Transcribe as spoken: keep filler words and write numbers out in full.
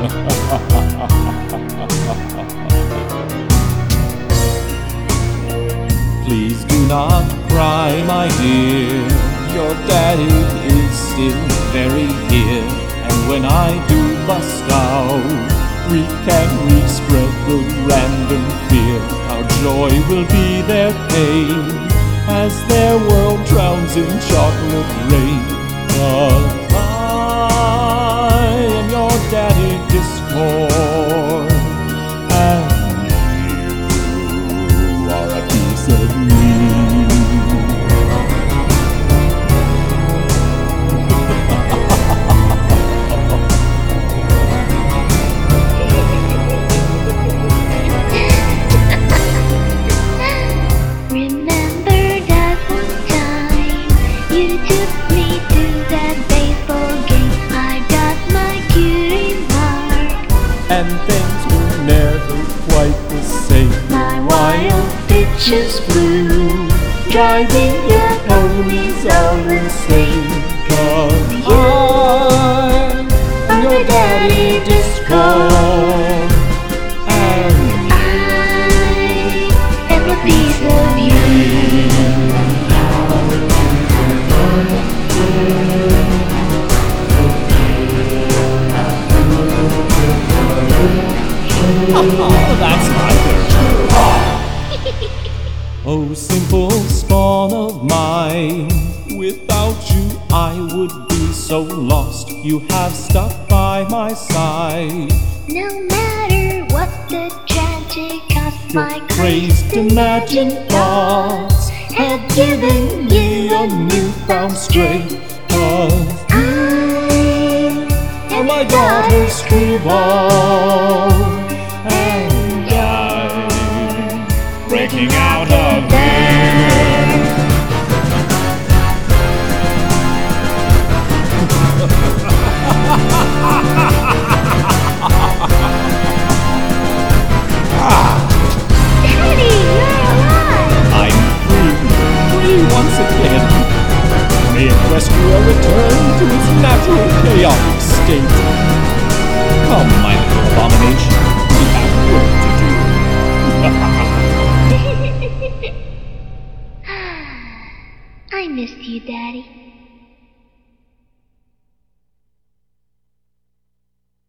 Please do not cry, my dear. Your daddy is still very here. And when I do bust out, we can re-spread the random fear. Our joy will be their pain as their world drowns in chocolate rain. 'Cause I am your daddy Discord, and you are a piece of me. And things were never quite the same. My wild bitches blue, driving your ponies all insane. 'Cause I'm your daddy Discord, and I am a piece of you. oh, that's neither. Oh, simple spawn of mine, without you I would be so lost. You have stuck by my side. No matter what the tragic cost, my Crazed imagined thoughts have given you a newfound strength. 'Cause I you're my daughter's Trevor, and I'm breaking out of there. Daddy, you're alive! I'm free, free once again. May Equestria return to its natural chaotic state. Come, my little abomination, we have work to do. I missed you, Daddy.